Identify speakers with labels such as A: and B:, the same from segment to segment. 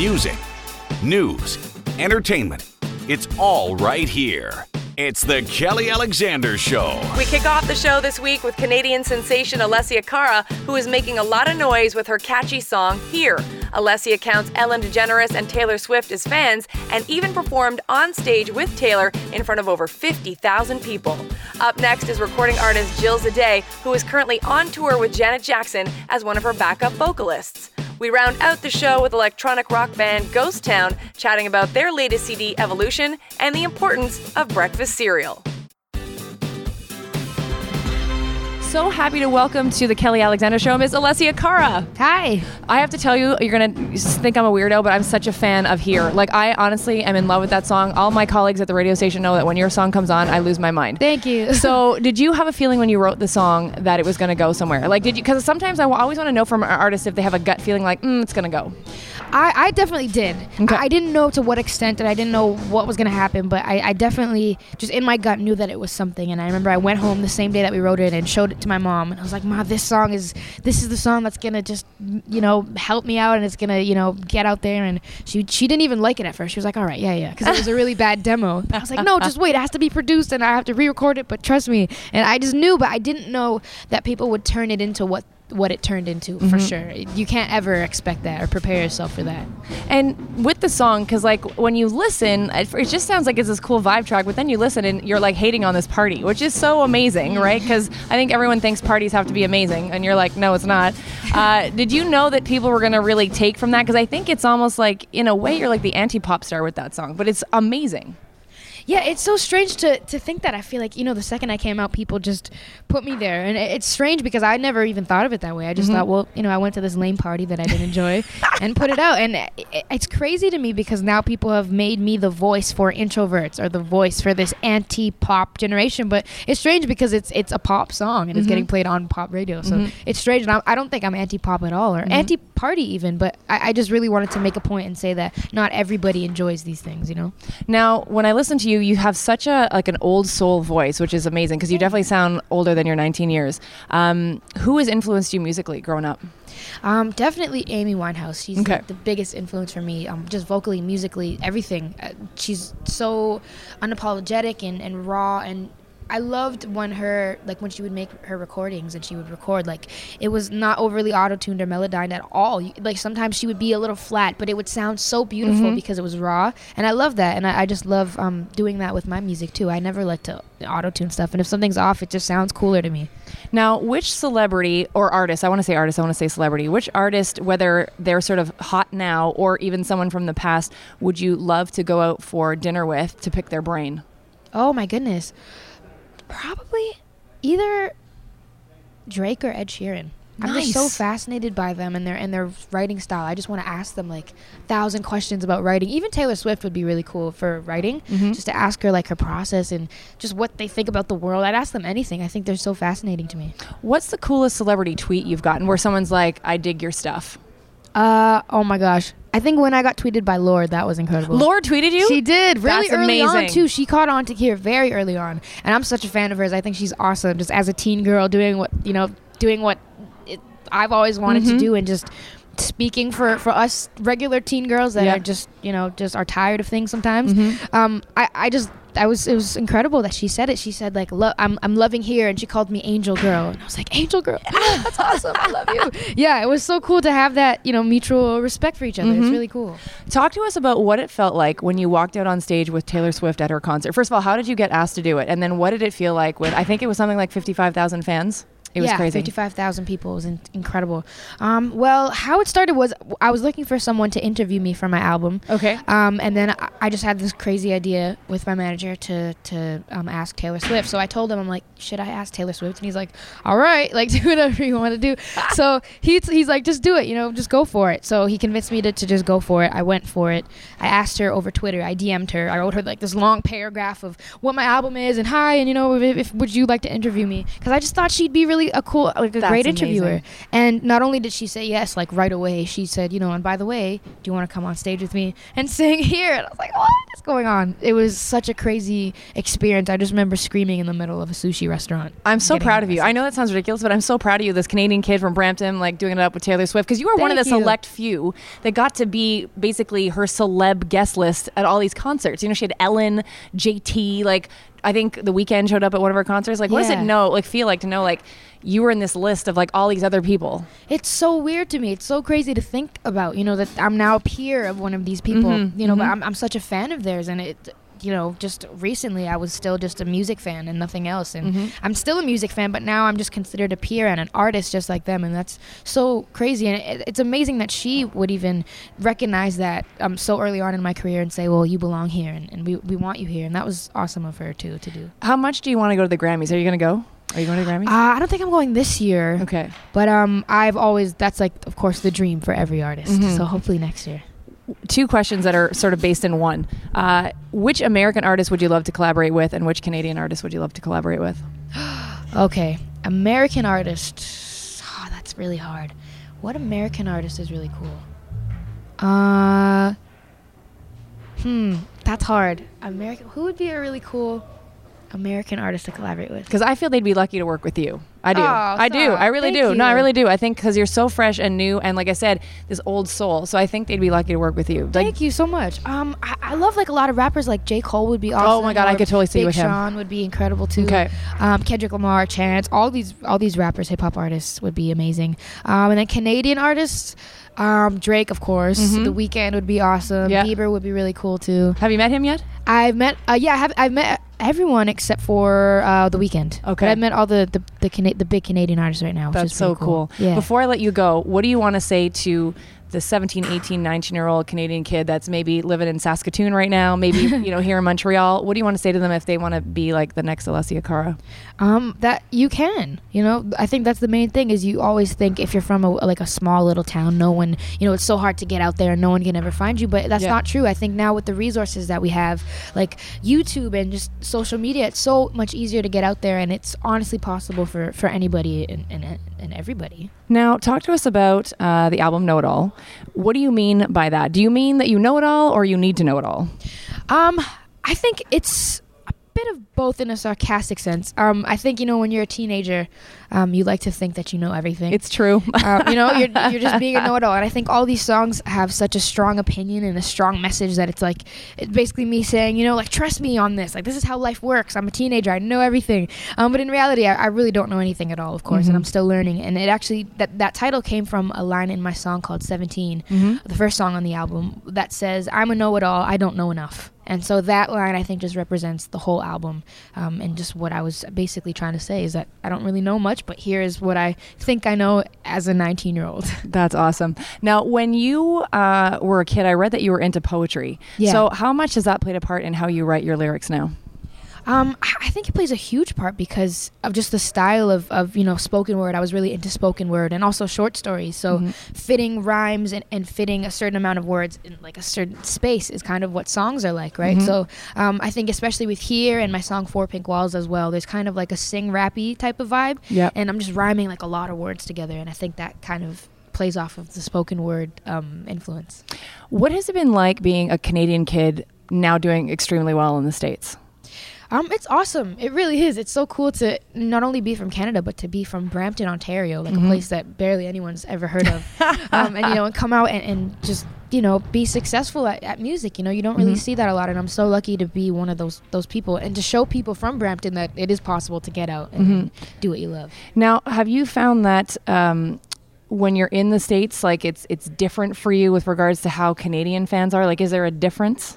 A: Music, news, entertainment. It's all right here. It's the Kelly Alexander Show.
B: We kick off the show this week with Canadian sensation Alessia Cara, who is making a lot of noise with her catchy song, Here. Alessia counts Ellen DeGeneres and Taylor Swift as fans and even performed on stage with Taylor in front of over 50,000 people. Up next is recording artist Jill Zaday, who is currently on tour with Janet Jackson as one of her backup vocalists. We round out the show with electronic rock band Ghost Town, chatting about their latest CD, Evolution, and the importance of breakfast cereal. So happy to welcome to the Kelly Alexander Show, Miss Alessia Cara.
C: Hi.
B: I have to tell you, you're going to think I'm a weirdo, but I'm such a fan of Here. Like, I honestly am in love with that song. All my colleagues at the radio station know that when your song comes on, I lose my mind.
C: Thank you.
B: So did you have a feeling when you wrote the song that it was going to go somewhere? Like, did you? Because sometimes I always want to know from artists if they have a gut feeling like, it's going to go.
C: I definitely did.
B: Okay.
C: I didn't know to what extent, and I didn't know what was going to happen, but I definitely, just in my gut, knew that it was something. And I remember I went home the same day that we wrote it and showed it to my mom, and I was like, Ma, this is the song that's going to just, help me out, and it's going to, get out there. And she didn't even like it at first. She was like, all right, yeah, because it was a really bad demo. I was like, no, just wait, it has to be produced, and I have to re-record it, but trust me. And I just knew, but I didn't know that people would turn it into what it turned into, for sure. You can't ever expect that or prepare yourself for that.
B: And with the song, because like when you listen, it just sounds like it's this cool vibe track, but then you listen and you're like hating on this party, which is so amazing, right? Because I think everyone thinks parties have to be amazing, and you're like, no, it's not. Did you know that people were going to really take from that? Because I think it's almost like, in a way, you're like the anti-pop star with that song, but it's amazing.
C: Yeah, it's so strange to think that. I feel like, the second I came out, people just put me there. And it's strange because I never even thought of it that way. I just thought, well, I went to this lame party that I didn't enjoy and put it out. And it's crazy to me because now people have made me the voice for introverts or the voice for this anti-pop generation. But it's strange because it's a pop song and it's getting played on pop radio. So it's strange. And I don't think I'm anti-pop at all or anti-party even. But I just really wanted to make a point and say that not everybody enjoys these things,
B: Now, when I listen to you have such an old soul voice, which is amazing because you definitely sound older than your 19 years. Who has influenced you musically growing up?
C: Definitely Amy Winehouse. She's the biggest influence for me, just vocally, musically, everything. She's so unapologetic and raw, and I loved when she would make her recordings and she would record, it was not overly auto-tuned or melodined at all. Sometimes she would be a little flat, but it would sound so beautiful because it was raw, and I love that, and I just love doing that with my music too. I never like to auto-tune stuff, and if something's off, it just sounds cooler to me.
B: Now, which celebrity or artist, I want to say celebrity, which artist, whether they're sort of hot now or even someone from the past, would you love to go out for dinner with to pick their brain?
C: Oh my goodness. Probably either Drake or Ed Sheeran.
B: Nice.
C: I'm just so fascinated by them and their writing style. I just want to ask them 1,000 questions about writing. Even Taylor Swift would be really cool for writing, just to ask her her process and just what they think about the world. I'd ask them anything. I think they're so fascinating to me.
B: What's the coolest celebrity tweet you've gotten where someone's like, I dig your stuff?
C: Oh my gosh. I think when I got tweeted by Lorde, that was incredible.
B: Lorde tweeted you?
C: She did. Really
B: That's
C: early
B: amazing.
C: on, too. She caught on to Here very early on. And I'm such a fan of hers. I think she's awesome. Just as a teen girl doing what I've always wanted to do and just speaking for us regular teen girls that are just are tired of things sometimes. It was incredible that she said it. She said I'm loving Here, and she called me Angel Girl, and I was like, Angel Girl, yeah, that's awesome. I love you. Yeah, it was so cool to have that mutual respect for each other. It's really cool.
B: Talk to us about what it felt like when you walked out on stage with Taylor Swift at her concert. First of all, how did you get asked to do it, and then what did it feel like with? I think it was something like 55,000 fans. It was crazy. 55,000
C: people. It was incredible. Well, how it started was I was looking for someone to interview me for my album.
B: Okay.
C: And then I just had this crazy idea with my manager to ask Taylor Swift. So I told him, I'm like, should I ask Taylor Swift? And he's like, all right, do whatever you want to do. So he's like, just do it, just go for it. So he convinced me to just go for it. I went for it. I asked her over Twitter. I DM'd her. I wrote her this long paragraph of what my album is and hi, and if would you like to interview me? Because I just thought she'd be really really a cool, like a
D: That's
C: great
D: amazing.
C: interviewer. And not only did she say yes, like right away, she said, and by the way, do you want to come on stage with me and sing here? And I was like, what is going on? It was such a crazy experience. I just remember screaming in the middle of a sushi restaurant.
D: I'm so
C: Getting
D: proud of you.
C: message.
D: I know that sounds ridiculous, but I'm so proud of you, this Canadian kid from Brampton, like doing it up with Taylor Swift, because you were one of the
C: Thank you.
D: select few that got to be basically her celeb guest list at all these concerts. She had Ellen, JT, like I think The Weeknd showed up at one of her concerts. Like, what does it feel like to know like you were in this list of like all these other people?
C: It's so weird to me. It's so crazy to think about, that I'm now a peer of one of these people, but I'm such a fan of theirs. And it, just recently I was still just a music fan and nothing else. And I'm still a music fan, but now I'm just considered a peer and an artist just like them. And that's so crazy. And it's amazing that she would even recognize that so early on in my career and say, well, you belong here and we want you here. And that was awesome of her too to do.
D: How much do you want to go to the Grammys? Are you going to go? Are you going to the Grammys?
C: I don't think I'm going this year.
D: Okay.
C: But I've always, that's like, of course, the dream for every artist. So hopefully next year.
D: 2 questions that are sort of based in one. Which American artist would you love to collaborate with, and which Canadian artist would you love to collaborate with?
C: Okay. American artist. Oh, that's really hard. What American artist is really cool? That's hard. Who would be a really cool American artist to collaborate with?
D: Because I feel they'd be lucky to work with you. I do.
C: Oh,
D: I do.
C: stop.
D: I really
C: Thank
D: do. No, I
C: you.
D: really do. I think because you're so fresh and new, and like I said, this old soul. So I think they'd be lucky to work with you.
C: Thank you so much. I love like a lot of rappers. Like J. Cole would be awesome.
D: Oh my God, I
C: or
D: could totally see you
C: Big
D: with him.
C: Sean would be incredible too.
D: Okay.
C: Kendrick Lamar, Chance, all these rappers, hip hop artists would be amazing. And then Canadian artists, Drake, of course. The Weeknd would be awesome.
D: Yeah.
C: Bieber would be really cool too.
D: Have you met him yet?
C: I've met, I've met everyone except for The Weeknd.
D: Okay.
C: But I've met all the big Canadian artists right now. Which
D: That's
C: is
D: so
C: pretty
D: cool.
C: Yeah.
D: Before I let you go, what do you want to say to the 17, 18, 19-year-old Canadian kid that's maybe living in Saskatoon right now, maybe here in Montreal? What do you want to say to them if they want to be like the next Alessia Cara?
C: That you can, I think that's the main thing is you always think if you're from a small little town, no one, it's so hard to get out there and no one can ever find you, but that's not true. I think now with the resources that we have, like YouTube and just social media, it's so much easier to get out there, and it's honestly possible for anybody and everybody.
D: Now, talk to us about the album Know It All. What do you mean by that? Do you mean that you know it all or you need to know it all?
C: I think it's a bit of both in a sarcastic sense. I think, when you're a teenager, you like to think that you know everything.
D: It's true.
C: You're just being a know-it-all. And I think all these songs have such a strong opinion and a strong message that it's basically me saying, trust me on this. Like, this is how life works. I'm a teenager. I know everything. But in reality, I really don't know anything at all, of course, and I'm still learning. And it actually, that title came from a line in my song called 17, the first song on the album, that says, I'm a know-it-all. I don't know enough. And so that line, I think, just represents the whole album. And just what I was basically trying to say is that I don't really know much, but here is what I think I know as a 19-year-old.
D: That's awesome. Now, when you were a kid, I read that you were into poetry.
C: Yeah.
D: So how much has that played a part in how you write your lyrics now?
C: I think it plays a huge part because of just the style of spoken word. I was really into spoken word and also short stories. So fitting rhymes and fitting a certain amount of words in like a certain space is kind of what songs are like, right? So I think especially with Here and my song Four Pink Walls as well, there's kind of like a sing-rappy type of vibe.
D: Yeah.
C: And I'm just rhyming like a lot of words together, and I think that kind of plays off of the spoken word influence.
D: What has it been like being a Canadian kid now doing extremely well in the States?
C: It's awesome. It really is. It's so cool to not only be from Canada, but to be from Brampton, Ontario, like a place that barely anyone's ever heard of. And come out and just, be successful at music. You don't really see that a lot. And I'm so lucky to be one of those people and to show people from Brampton that it is possible to get out and do what you love.
D: Now, have you found that when you're in the States, like it's different for you with regards to how Canadian fans are? Like, is there a difference?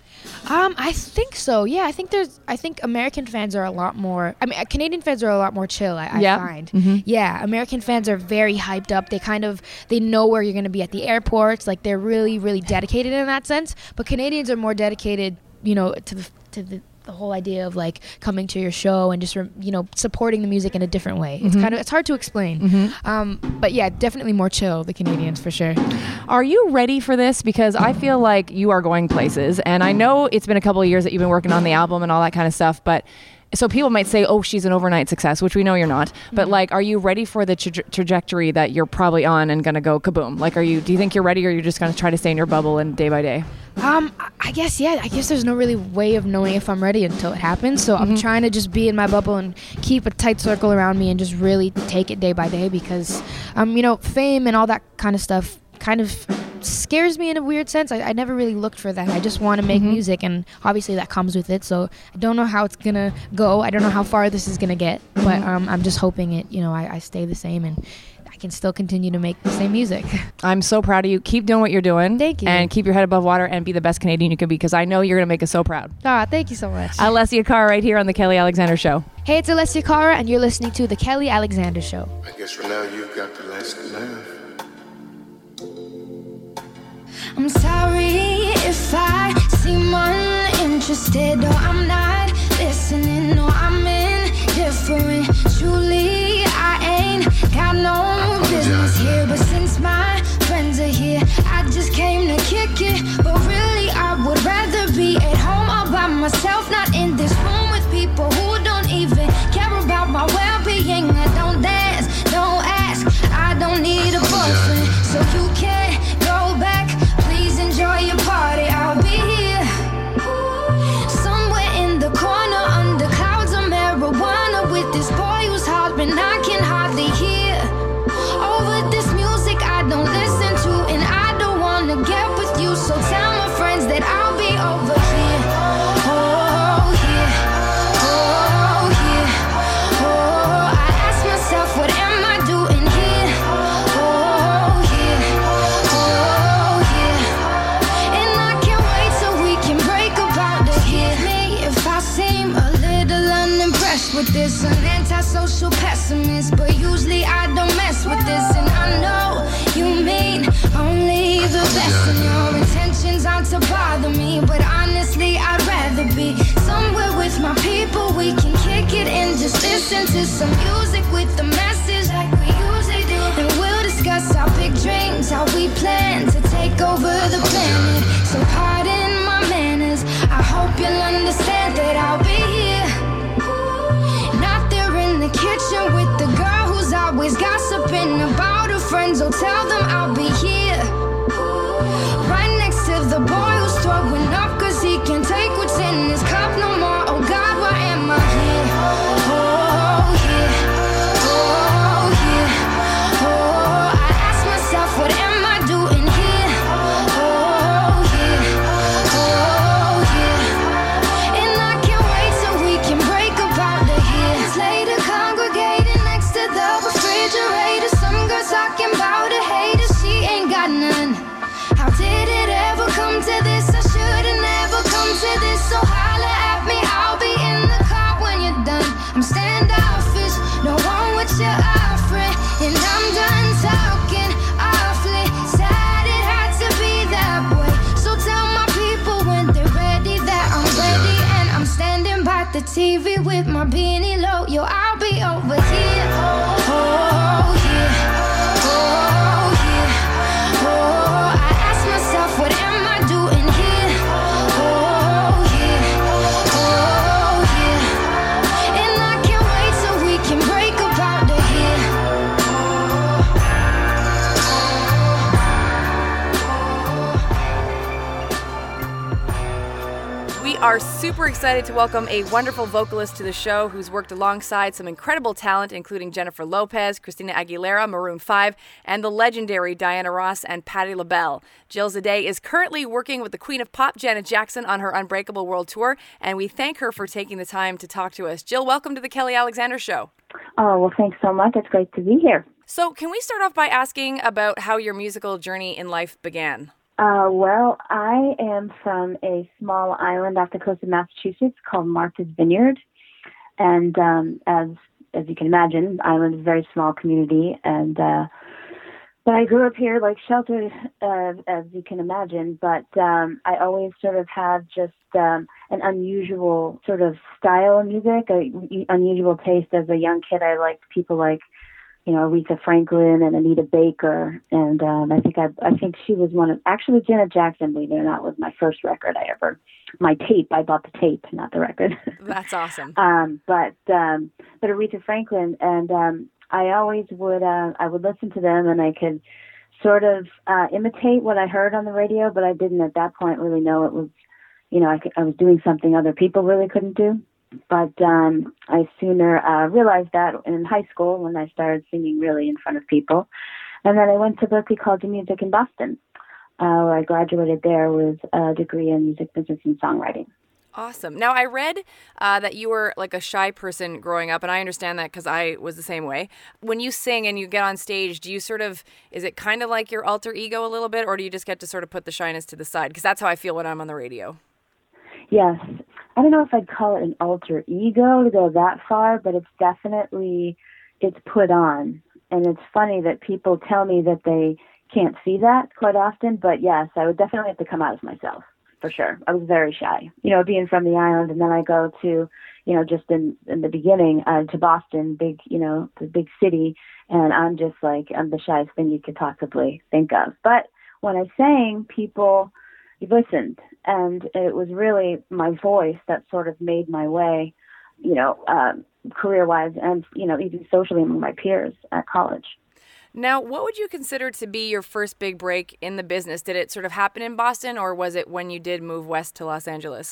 C: I think so. Yeah, I think American fans are a lot more. Canadian fans are a lot more chill. I find. Yeah, American fans are very hyped up. They know where you're going to be at the airports. Like, they're really, really dedicated in that sense. But Canadians are more dedicated, to the whole idea of like coming to your show and just supporting the music in a different way. It's hard to explain. But yeah, definitely more chill, the Canadians, for sure.
D: Are you ready for this? Because I feel like you are going places, and I know it's been a couple of years that you've been working on the album and all that kind of stuff, but So people might say, oh, she's an overnight success, which we know you're not. But like, are you ready for the trajectory that you're probably on and going to go kaboom? Like, do you think you're ready, or you're just going to try to stay in your bubble and day by day?
C: I guess, yeah. I guess there's no really way of knowing if I'm ready until it happens. So I'm trying to just be in my bubble and keep a tight circle around me and just really take it day by day because, fame and all that kind of stuff kind of scares me in a weird sense. I never really looked for that. I just want to make music, and obviously that comes with it. So I don't know how it's going to go. I don't know how far this is going to get, but I'm just hoping I stay the same and I can still continue to make the same music.
D: I'm so proud of you. Keep doing what you're doing.
C: Thank you.
D: And keep your head above water and be the best Canadian you can be, because I know you're going to make us so proud.
C: Thank you so much.
D: Alessia Cara right here on The Kelly Alexander Show.
C: Hey, it's Alessia Cara, and you're listening to The Kelly Alexander Show.
E: I guess for now you've got the last laugh.
F: I'm sorry if I seem uninterested, or I'm not listening, or I'm indifferent. Truly, I ain't got no business here, but since my friends are here, I just came to kick it. But really, I would rather be at home all by myself, not in this room with people who don't even care about my well-being. I don't dance, don't ask, I don't need a boyfriend, so you can't go back. Enjoy your party, I'll be here somewhere in the corner under clouds of marijuana with this boy who's hollering I can hardly hear over this music I don't listen to, and I don't wanna get with you, so tell my friends that I'll be over here. Oh here, oh here, oh I ask myself what am I doing here, oh here, oh here. With this, an antisocial pessimist, but usually I don't mess with this, and I know you mean only the best, and your intentions aren't to bother me, but honestly I'd rather be somewhere with my people. We can kick it and just listen to some music with the message like we usually do, and we'll discuss our big dreams, how we plan to take over the planet. So pardon my manners, I hope you'll understand that I'll be here, kitchen with the girl who's always gossiping about her friends. Oh, tell them I'll be here right next to the boy who's throwing up cause he can't take what's in his cup no more. Oh God, why am I here? Oh here, oh here, oh I ask myself what am I doing here? Oh here, oh here, and I can't wait till we can break up out of here. Later congregating next to the refrigerator, some girl talking about a hater, she ain't got none. How did it ever come to this? I should've never come to this, so holla at me, I'll be in the car when you're done. I'm standoffish, no one what you're offering, and I'm done talking awfully sad it had to be that way, so tell my people when they're ready that I'm ready, and I'm standing by the TV with my beanie low. Yo, I'll be over here. Oh here, oh here, oh I ask myself what am I doing here? Oh here, oh here, and I can't wait till we can break up out of here.
B: We are super excited to welcome a wonderful vocalist to the show who's worked alongside some incredible talent, including Jennifer Lopez, Christina Aguilera, Maroon 5, and the legendary Diana Ross and Patti LaBelle. Jill Zade is currently working with the Queen of Pop, Janet Jackson, on her Unbreakable World Tour, and we thank her for taking the time to talk to us. Jill, welcome to the Kelly Alexander Show.
G: Oh, well, thanks so much. It's great to be here.
B: So can we start off by asking about how your musical journey in life began?
G: Well, I am from a small island off the coast of Massachusetts called Martha's Vineyard. And as you can imagine, the island is a very small community. And but I grew up here, like sheltered, as you can imagine. But I always sort of had just an unusual sort of style of music, an unusual taste. As a young kid, I liked people like Aretha Franklin and Anita Baker, and I think she was one of, actually Janet Jackson, believe it or not, was my first record my tape. I bought the tape, not the record.
B: That's awesome.
G: But Aretha Franklin, and I always would I would listen to them, and I could sort of imitate what I heard on the radio, but I didn't at that point really know it was, I was doing something other people really couldn't do. But I sooner realized that in high school when I started singing really in front of people. And then I went to Berklee College of Music in Boston, where I graduated there with a degree in music business and songwriting.
B: Awesome. Now, I read that you were like a shy person growing up, and I understand that because I was the same way. When you sing and you get on stage, do you is it kind of like your alter ego a little bit, or do you just get to sort of put the shyness to the side? Because that's how I feel when I'm on the radio.
G: Yes. I don't know if I'd call it an alter ego to go that far, but it's put on. And it's funny that people tell me that they can't see that quite often, but yes, I would definitely have to come out as myself, for sure. I was very shy, being from the island, and then I go to, just in the beginning, to Boston, the big city, and I'm just like, I'm the shyest thing you could possibly think of. But when I sang, people listened, and it was really my voice that sort of made my way, career-wise and, even socially among my peers at college.
B: Now, what would you consider to be your first big break in the business? Did it sort of happen in Boston, or was it when you did move west to Los Angeles?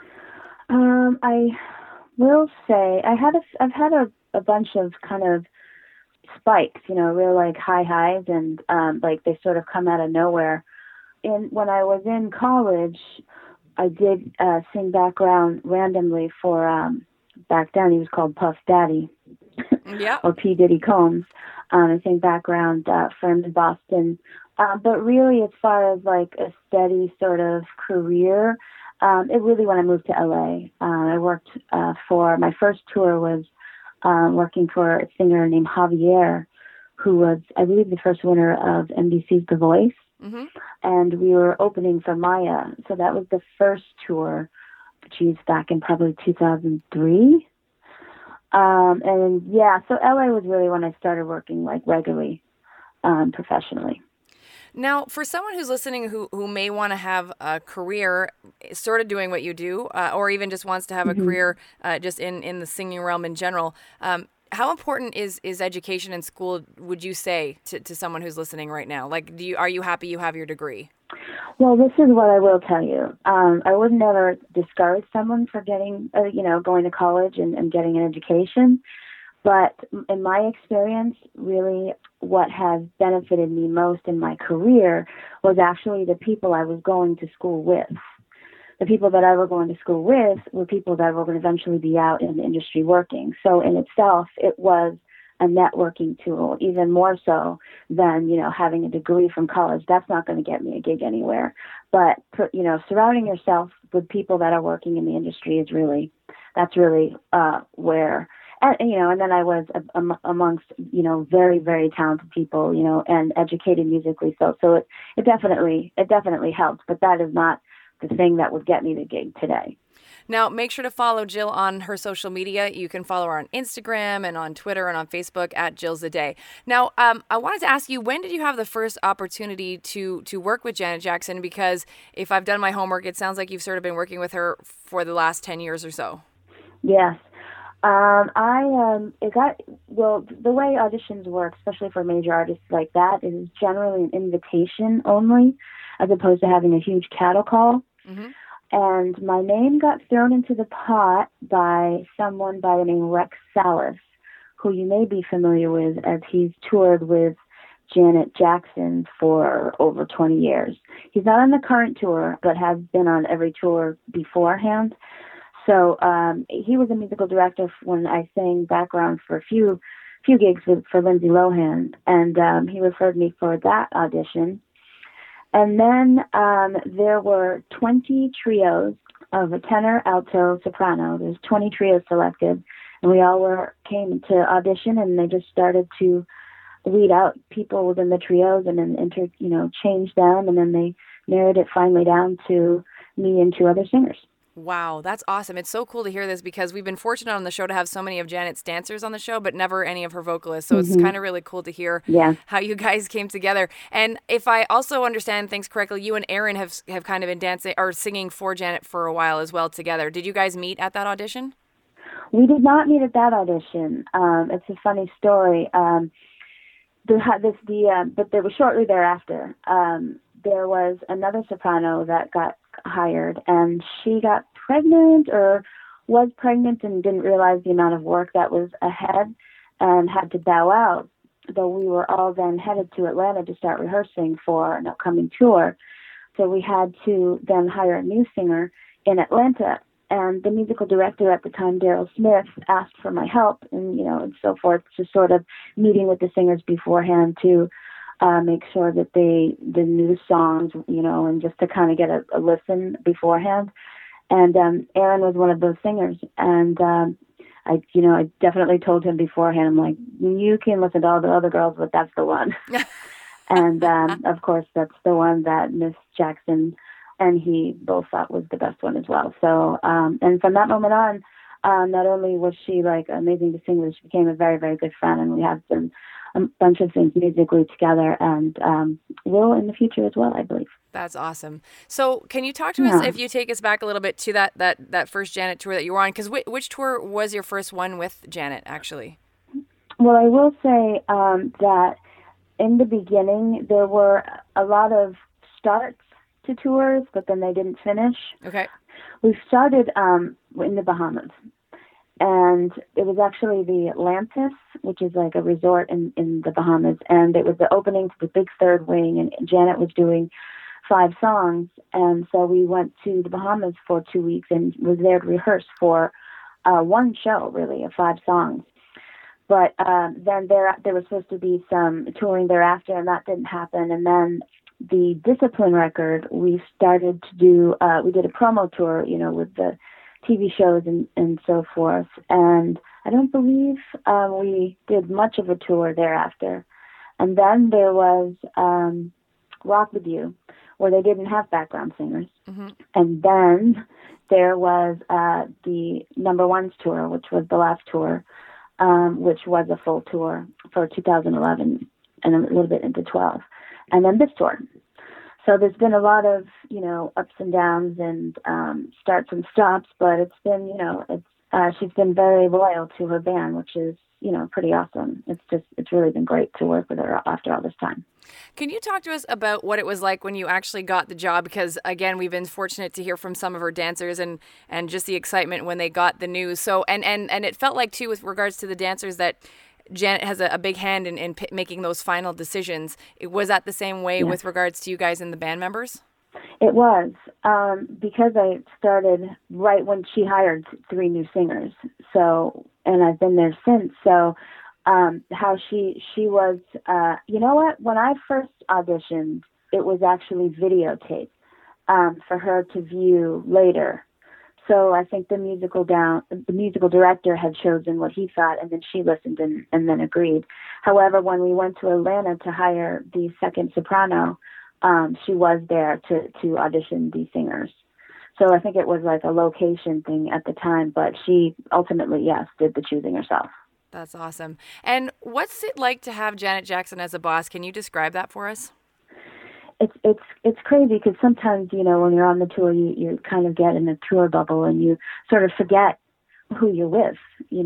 G: I will say I've had a bunch of kind of spikes, real like high highs, and like they sort of come out of nowhere. And when I was in college, I did sing background randomly for, back then he was called Puff Daddy,
B: yeah,
G: or P. Diddy Combs. I sang background for him in Boston. But really, as far as like a steady sort of career, it really when I moved to LA. I worked for, my first tour was working for a singer named Javier, who was, I believe, the first winner of NBC's The Voice. Mm-hmm. And we were opening for Maya. So that was the first tour, geez, back in probably 2003. And yeah, so LA was really when I started working like regularly, professionally.
B: Now, for someone who's listening who may want to have a career sort of doing what you do, or even just wants to have a career just in the singing realm in general, how important is education in school, would you say, to someone who's listening right now? Like, are you happy you have your degree?
G: Well, this is what I will tell you. I would never discourage someone for getting, going to college and getting an education. But in my experience, really what has benefited me most in my career was actually the people I was going to school with. The people that I was going to school with were people that were going to eventually be out in the industry working. So in itself, it was a networking tool, even more so than, having a degree from college. That's not going to get me a gig anywhere. But, surrounding yourself with people that are working in the industry is really, that's really where, and then I was amongst, very, very talented people, and educated musically. So it definitely helped, but that is not the thing that would get me the gig today.
B: Now, make sure to follow Jill on her social media. You can follow her on Instagram and on Twitter and on Facebook at Jill's a Day. Now, I wanted to ask you, when did you have the first opportunity to work with Janet Jackson? Because if I've done my homework, it sounds like you've sort of been working with her for the last 10 years or so. Yes.
G: The way auditions work, especially for major artists like that, is generally an invitation only, as opposed to having a huge cattle call. Mm-hmm. And my name got thrown into the pot by someone by the name Rex Salas, who you may be familiar with, as he's toured with Janet Jackson for over 20 years. He's not on the current tour, but has been on every tour beforehand. So he was a musical director when I sang background for a few gigs for Lindsay Lohan, and he referred me for that audition. And then there were 20 trios of a tenor, alto, soprano. There's 20 trios selected, and we all came to audition, and they just started to weed out people within the trios and then change them, and then they narrowed it finally down to me and two other singers.
B: Wow, that's awesome. It's so cool to hear this because we've been fortunate on the show to have so many of Janet's dancers on the show, but never any of her vocalists. So it's kind of really cool to hear how you guys came together. And if I also understand things correctly, you and Aaron have kind of been dancing or singing for Janet for a while as well together. Did you guys meet at that audition?
G: We did not meet at that audition. It's a funny story. But there was shortly thereafter. There was another soprano that got hired, and she got pregnant or was pregnant and didn't realize the amount of work that was ahead and had to bow out. Though we were all then headed to Atlanta to start rehearsing for an upcoming tour. So we had to then hire a new singer in Atlanta. And the musical director at the time, Daryl Smith, asked for my help and so forth, just sort of meeting with the singers beforehand to make sure that they knew the songs, and just to kind of get a listen beforehand. And Aaron was one of those singers. And I definitely told him beforehand, I'm like, you can listen to all the other girls, but that's the one. And of course, that's the one that Miss Jackson and he both thought was the best one as well. So, and from that moment on, not only was she like amazing to sing, but she became a very, very good friend, and we have done a bunch of things musically together, and will in the future as well, I believe.
B: That's awesome. So can you talk to us, if you take us back a little bit to that first Janet tour that you were on? Because which tour was your first one with Janet, actually?
G: Well, I will say that in the beginning, there were a lot of starts to tours, but then they didn't finish.
B: Okay.
G: We started in the Bahamas, and it was actually the Atlantis, which is like a resort in the Bahamas, and it was the opening to the big third wing, and Janet was doing 5 songs, and so we went to the Bahamas for 2 weeks and was there to rehearse for one show, really, of 5 songs. But then there was supposed to be some touring thereafter, and that didn't happen, and then the Discipline record, we started to do, we did a promo tour, with the TV shows and so forth. And I don't believe we did much of a tour thereafter. And then there was Rock With You, where they didn't have background singers. Mm-hmm. And then there was the Number Ones tour, which was the last tour, which was a full tour for 2011 and a little bit into 12. And then this tour. So there's been a lot of, ups and downs and starts and stops, but it's been, she's been very loyal to her band, which is, pretty awesome. It's really been great to work with her after all this time.
B: Can you talk to us about what it was like when you actually got the job? Because, again, we've been fortunate to hear from some of her dancers and just the excitement when they got the news. So, and it felt like, too, with regards to the dancers, that Janet has a big hand in making those final decisions. Was that the same way with regards to you guys and the band members?
G: It was, because I started right when she hired 3 new singers. So, and I've been there since. So, how she was, you know what? When I first auditioned, it was actually videotaped for her to view later. So I think the musical director had chosen what he thought, and then she listened and then agreed. However, when we went to Atlanta to hire the second soprano, she was there to audition these singers. So I think it was like a location thing at the time, but she ultimately, yes, did the choosing herself.
B: That's awesome. And what's it like to have Janet Jackson as a boss? Can you describe that for us?
G: It's crazy because sometimes, when you're on the tour, you kind of get in a tour bubble and you sort of forget who you're with,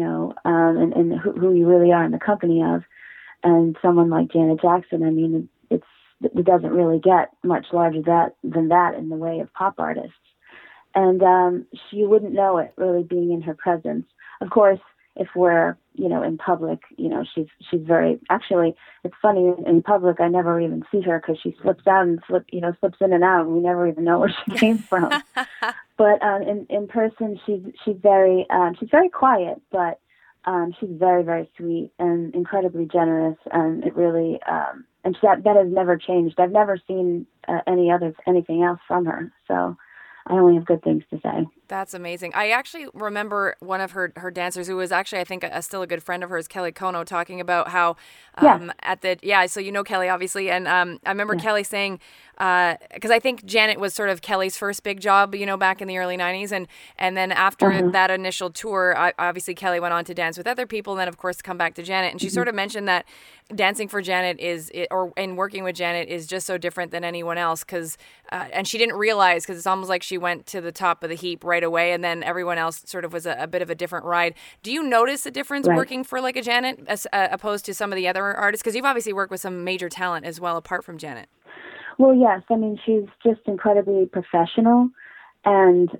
G: and who you really are in the company of. And someone like Janet Jackson, I mean, it doesn't really get much larger than that in the way of pop artists. And she wouldn't know it really being in her presence. Of course, if we're, in public, she's very, actually, it's funny, in public, I never even see her because she slips out and slips in and out, and we never even know where she came from. But in person, she's very quiet, but she's very, very sweet and incredibly generous, and it really, and that has never changed. I've never seen anything else from her, so I only have good things to say.
B: That's amazing. I actually remember one of her dancers who was actually, I think, still a good friend of hers, Kelly Kono, talking about how so you know Kelly, obviously, and I remember Kelly saying because I think Janet was sort of Kelly's first big job, back in the early 90s. And then after that initial tour, obviously Kelly went on to dance with other people and then, of course, come back to Janet. And she sort of mentioned that dancing for Janet and working with Janet is just so different than anyone else and she didn't realize because it's almost like she went to the top of the heap right away and then everyone else sort of was a bit of a different ride. Do you notice a difference working for like a Janet as opposed to some of the other artists? Because you've obviously worked with some major talent as well apart from Janet.
G: Well, yes. I mean, she's just incredibly professional, and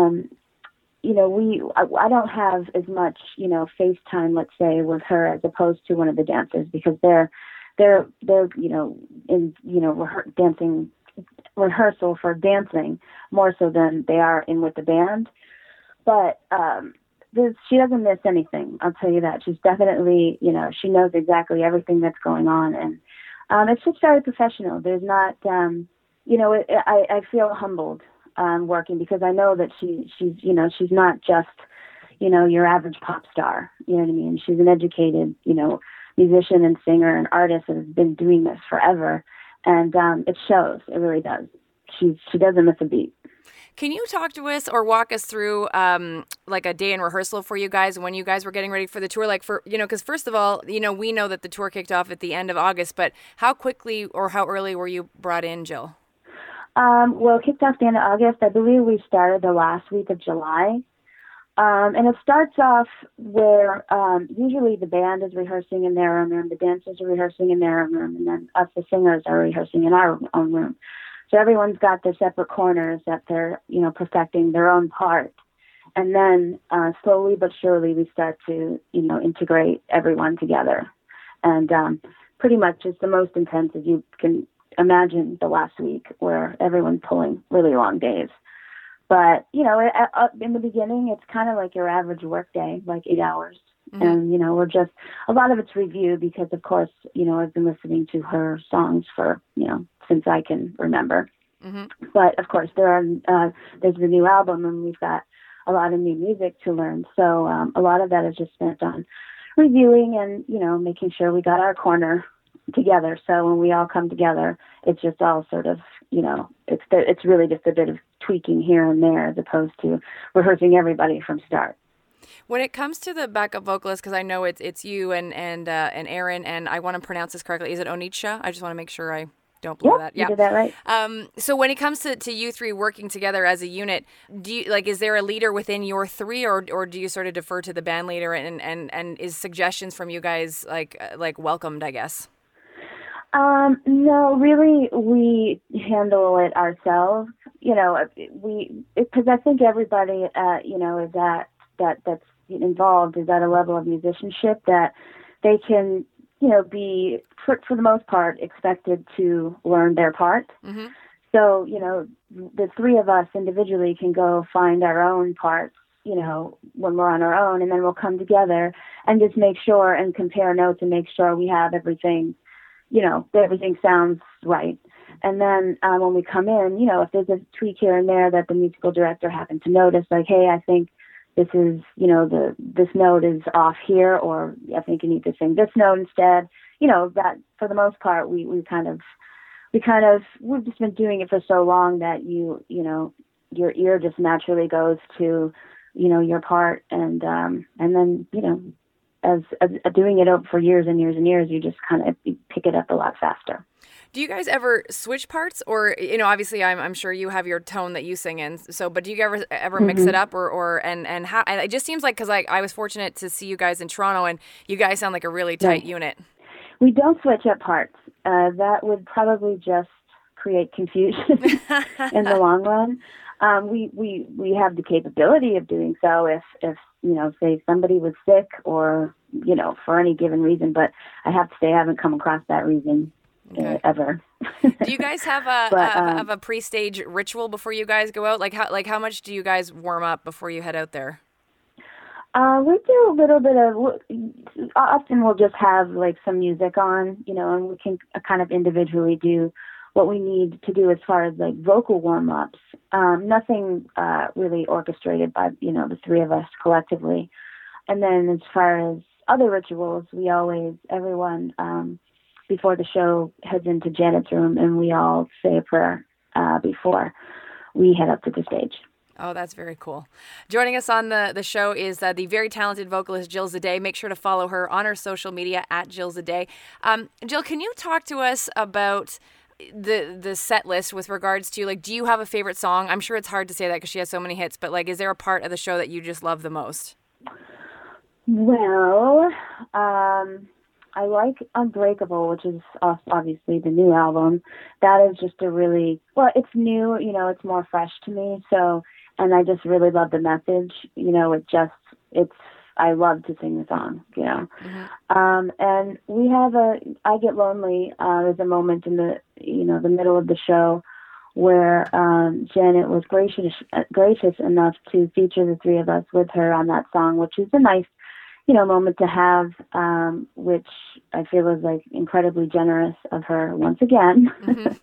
G: I don't have as much FaceTime, let's say, with her as opposed to one of the dancers because they're in dancing rehearsal for dancing more so than they are in with the band. But she doesn't miss anything. I'll tell you that. She's definitely she knows exactly everything that's going on and. It's just very professional. There's not, I feel humbled working because I know that she's not just, your average pop star. You know what I mean? She's an educated, musician and singer and artist that has been doing this forever, and it shows. It really does. She doesn't miss a beat.
B: Can you talk to us or walk us through like a day in rehearsal for you guys when you guys were getting ready for the tour? Like because first of all, we know that the tour kicked off at the end of August, but how quickly or how early were you brought in, Jill?
G: Well, it kicked off the end of August. I believe we started the last week of July. And it starts off where usually the band is rehearsing in their own room, the dancers are rehearsing in their own room, and then us, the singers, are rehearsing in our own room. So everyone's got their separate corners that they're, perfecting their own part. And then slowly but surely we start to, integrate everyone together. And pretty much it's the most intense as you can imagine the last week where everyone's pulling really long days. But, in the beginning, it's kind of like your average work day, like 8 hours. Mm-hmm. And, we're just, a lot of it's review because, of course, I've been listening to her songs for, since I can remember. Mm-hmm. But, of course, there's the new album and we've got a lot of new music to learn. So a lot of that is just spent on reviewing and, making sure we got our corner together. So when we all come together, it's just all sort of, it's really just a bit of tweaking here and there as opposed to rehearsing everybody from start.
B: When it comes to the backup vocalist, because I know it's you and Aaron, and I want to pronounce this correctly. Is it Onitsha? I just want to make sure I don't blow that.
G: Yeah, you did that right.
B: So when it comes to you three working together as a unit, do you is there a leader within your three, or do you sort of defer to the band leader and is suggestions from you guys like welcomed, I guess?
G: No, really, we handle it ourselves. Because I think everybody, is that's involved is at a level of musicianship that they can, be, for the most part, expected to learn their part. Mm-hmm. So, the three of us individually can go find our own parts, when we're on our own, and then we'll come together and just make sure and compare notes and make sure we have everything, everything sounds right. And then when we come in, if there's a tweak here and there that the musical director happened to notice, like, hey, I think this is, this note is off here, or I think you need to sing this note instead. That for the most part, we've just been doing it for so long that your ear just naturally goes to, your part, and then as doing it for years and years and years, you just kind of pick it up a lot faster.
B: Do you guys ever switch parts, or obviously I'm sure you have your tone that you sing in. So, but do you ever mm-hmm. mix it up, or how? And it just seems like because I was fortunate to see you guys in Toronto, and you guys sound like a really tight unit.
G: We don't switch up parts. That would probably just create confusion in the long run. We have the capability of doing so if say somebody was sick or for any given reason. But I have to say I haven't come across that reason. Okay. Ever.
B: Do you guys have a pre-stage ritual before you guys go out? Like how much do you guys warm up before you head out there?
G: We do a little bit of. Often we'll just have like some music on, and we can kind of individually do what we need to do as far as like vocal warm-ups. Nothing really orchestrated by the three of us collectively. And then as far as other rituals, everyone. before the show heads into Janet's room, and we all say a prayer before we head up to the stage.
B: Oh, that's very cool. Joining us on the show is the very talented vocalist Jill Zaday. Make sure to follow her on her social media at Jill Zaday. Jill, can you talk to us about the set list with regards to, like, do you have a favorite song? I'm sure it's hard to say that because she has so many hits, but, like, is there a part of the show that you just love the most?
G: Well, I like Unbreakable, which is obviously the new album. That is just it's new, it's more fresh to me. So, and I just really love the message, I love to sing the song, Mm-hmm. And we have I Get Lonely, there's a moment in the middle of the show where Janet was gracious enough to feature the three of us with her on that song, which is a nice, moment to have, which I feel is like incredibly generous of her once again. Mm-hmm.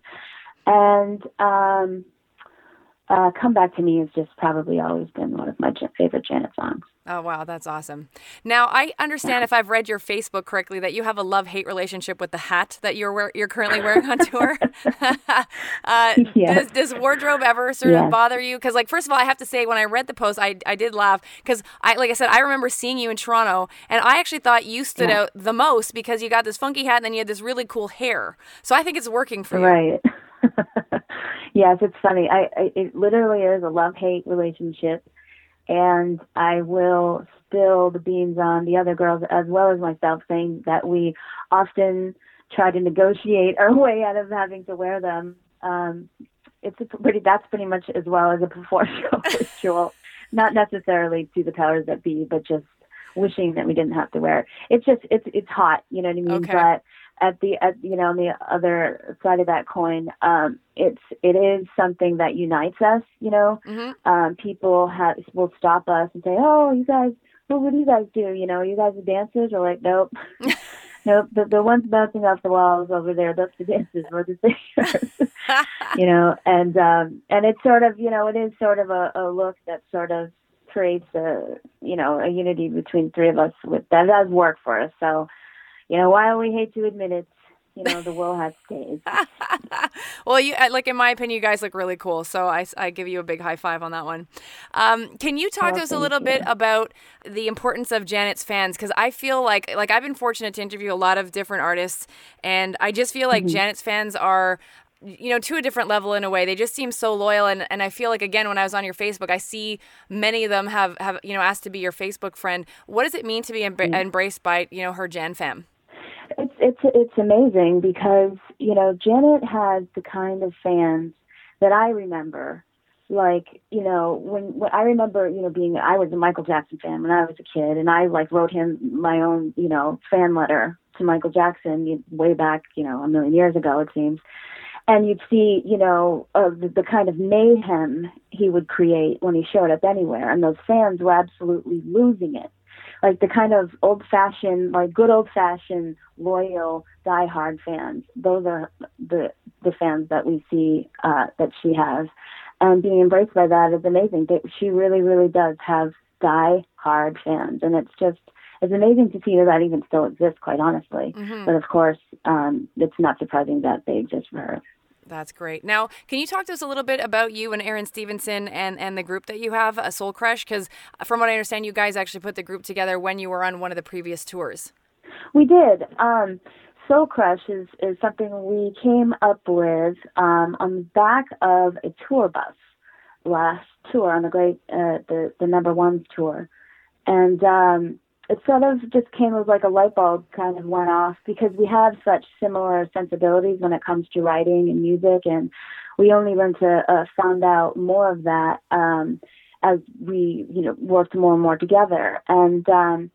G: And Come Back to Me has just probably always been one of my favorite Janet songs.
B: Oh, wow. That's awesome. Now, I understand, if I've read your Facebook correctly, that you have a love-hate relationship with the hat that you're currently wearing on tour.
G: Yes.
B: Does wardrobe ever sort of bother you? Because, like, first of all, I have to say, when I read the post, I did laugh because, like I said, I remember seeing you in Toronto, and I actually thought you stood out the most because you got this funky hat and then you had this really cool hair. So I think it's working for you.
G: Right. Yes, it's funny. It literally is a love-hate relationship. And I will spill the beans on the other girls as well as myself, saying that we often try to negotiate our way out of having to wear them. That's pretty much as well as a performance ritual, not necessarily to the powers that be, but just wishing that we didn't have to wear it. It's hot, you know what I mean?
B: Okay.
G: But on the other side of that coin, it is something that unites us, Mm-hmm. People will stop us and say, "Oh, you guys, what do you guys do? You guys are dancers?" Or like, "Nope." Nope, the ones bouncing off the walls over there, that's the dancers, we're the singers. And it's sort of, it is sort of a look that sort of creates a unity between the three of us that does work for us. So, while we hate to admit it, the wool has stayed.
B: Well, in my opinion, you guys look really cool. So I give you a big high five on that one. Can you talk to us a little bit about the importance of Janet's fans? Because I feel like I've been fortunate to interview a lot of different artists, and I just feel like Janet's fans are, to a different level in a way. They just seem so loyal. And I feel like, again, when I was on your Facebook, I see many of them have asked to be your Facebook friend. What does it mean to be embraced by, her Jan fam?
G: It's amazing because, Janet has the kind of fans that I remember. Like, when I remember, I was a Michael Jackson fan when I was a kid, and I wrote him my own, fan letter to Michael Jackson way back, a million years ago, it seems. And you'd see, the kind of mayhem he would create when he showed up anywhere. And those fans were absolutely losing it. Like the kind of good old-fashioned, loyal, die-hard fans. Those are the fans that we see that she has. And being embraced by that is amazing. She really, really does have die-hard fans. And it's amazing to see that even still exists, quite honestly. Mm-hmm. But, of course, it's not surprising that they exist for her.
B: That's great. Now, can you talk to us a little bit about you and Aaron Stevenson and the group that you have, Soul Crush? Because from what I understand, you guys actually put the group together when you were on one of the previous tours.
G: We did. Soul Crush is something we came up with on the back of a tour bus last tour on the number one tour. And it sort of just came as like a light bulb kind of went off because we have such similar sensibilities when it comes to writing and music, and we only learned to find out more of that as we worked more and more together. And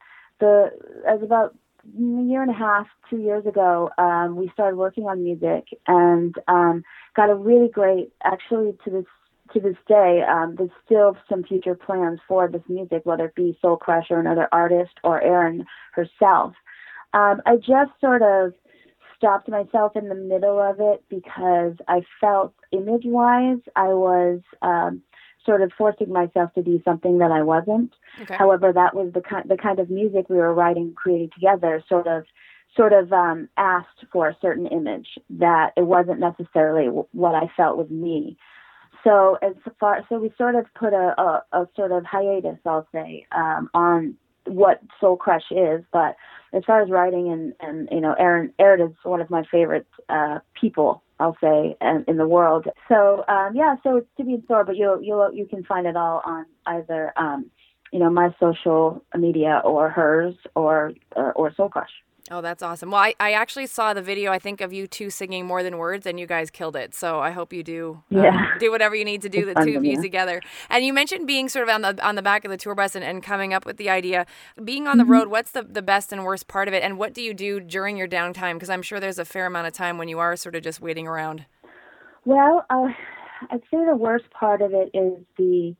G: as about a year and a half, 2 years ago, we started working on music and got a really great, actually to this day, there's still some future plans for this music, whether it be Soul Crush or another artist or Erin herself. I just sort of stopped myself in the middle of it because I felt image-wise I was sort of forcing myself to do something that I wasn't. Okay. However, that was the kind of music we were writing, creating together sort of sort of asked for a certain image that it wasn't necessarily what I felt was me. So so we sort of put a sort of hiatus, I'll say, on what Soul Crush is. But as far as writing and Aaron is one of my favorite people, I'll say, in the world. So so it's to be in store, but you can find it all on either my social media or hers or Soul Crush.
B: Oh, that's awesome. Well, I actually saw the video, I think, of you two singing More Than Words, and you guys killed it. So I hope you do do whatever you need to do, the two of you together. And you mentioned being sort of on the back of the tour bus and coming up with the idea. Being on the road, what's the best and worst part of it? And what do you do during your downtime? Because I'm sure there's a fair amount of time when you are sort of just waiting around.
G: Well, I'd say the worst part of it is the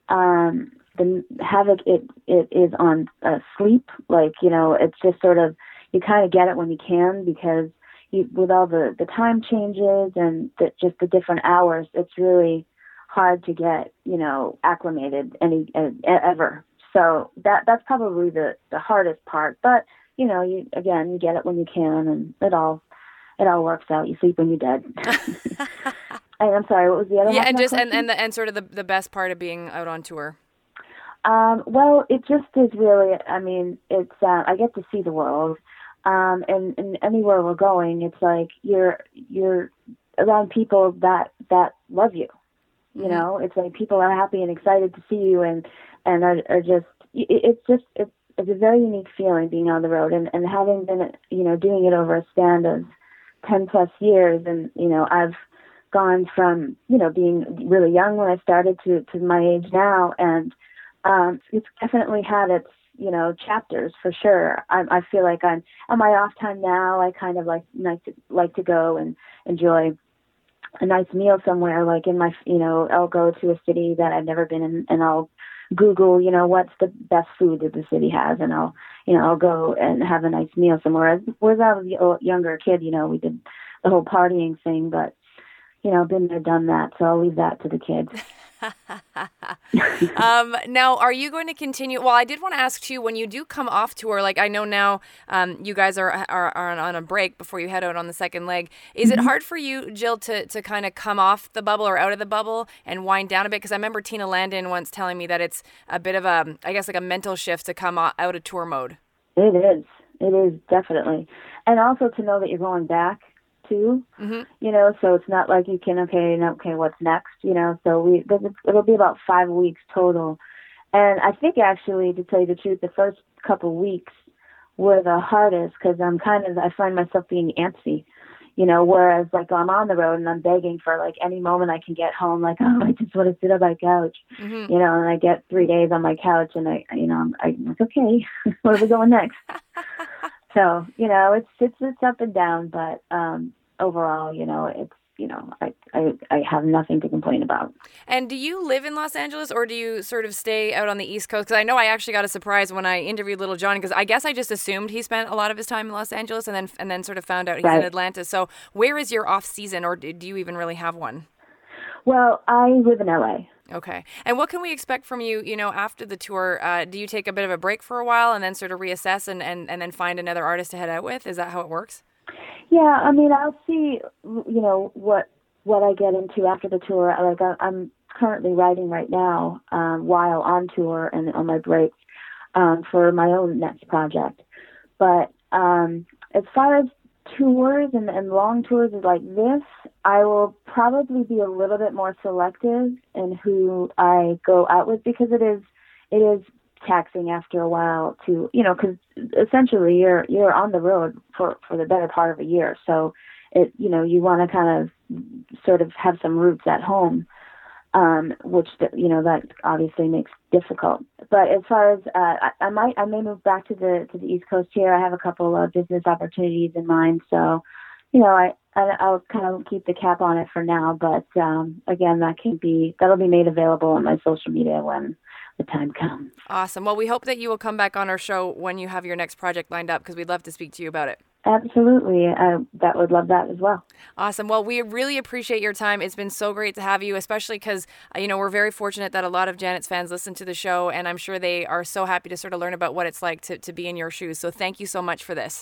G: havoc it is on sleep. Like, it's just sort of, you kind of get it when you can, because with all the time changes and just the different hours, it's really hard to get, acclimated ever. So that's probably the hardest part. But, you get it when you can, and it all works out. You sleep when you're dead. And I'm sorry, what was the other?
B: Yeah, and just and sort of the best part of being out on tour.
G: Well, it just is really. I mean, it's I get to see the world. And anywhere we're going, it's like you're around people that love you. You know, it's like people are happy and excited to see you, and are just. It's a very unique feeling being on the road, and having been doing it over a span of 10+ years, and I've gone from being really young when I started to my age now, and it's definitely had its chapters for sure. I feel like I'm on my off time now. I kind of like to go and enjoy a nice meal somewhere. Like in my I'll go to a city that I've never been in, and I'll Google what's the best food that the city has, and I'll go and have a nice meal somewhere. Whereas I was a younger kid, we did the whole partying thing, but been there, done that. So I'll leave that to the kids.
B: Now, are you going to continue? Well, I did want to ask too, when you do come off tour, like I know now you guys are on a break before you head out on the second leg. Is it hard for you, Jill, to kind of come off the bubble or out of the bubble and wind down a bit? Because I remember Tina Landon once telling me that it's a bit of a, I guess, like a mental shift to come out of tour mode. It
G: is definitely. And also to know that you're going back too, so it's not like you can, okay, what's next, so it'll be about 5 weeks total. And I think actually, to tell you the truth, the first couple weeks were the hardest, because I find myself being antsy, whereas like I'm on the road and I'm begging for like any moment I can get home, like, oh, I just want to sit on my couch, and I get 3 days on my couch, and I'm like, okay, where are we going next? So, it's up and down, but overall, I have nothing to complain about.
B: And do you live in Los Angeles, or do you sort of stay out on the East Coast? Because I know I actually got a surprise when I interviewed Little Johnny, because I guess I just assumed he spent a lot of his time in Los Angeles, and then sort of found out he's in Atlanta. So where is your off season, or do you even really have one?
G: Well, I live in LA.
B: Okay. And what can we expect from you, after the tour? Do you take a bit of a break for a while and then sort of reassess and then find another artist to head out with? Is that how it works?
G: Yeah, I mean, I'll see, what I get into after the tour. Like, I'm currently writing right now while on tour and on my breaks for my own next project. But as far as tours and long tours like this, I will probably be a little bit more selective in who I go out with, because it is taxing after a while to, because essentially you're on the road for the better part of a year. So you want to kind of sort of have some roots at home, which, that obviously makes difficult. But as far as, I may move back to the East Coast here. I have a couple of business opportunities in mind. So, I'll kind of keep the cap on it for now. But, again, that'll be made available on my social media when the time comes.
B: Awesome. Well, we hope that you will come back on our show when you have your next project lined up, because we'd love to speak to you about it.
G: Absolutely. That would love that as well.
B: Awesome. Well, we really appreciate your time. It's been so great to have you, especially because, we're very fortunate that a lot of Janet's fans listen to the show, and I'm sure they are so happy to sort of learn about what it's like to be in your shoes. So thank you so much for this.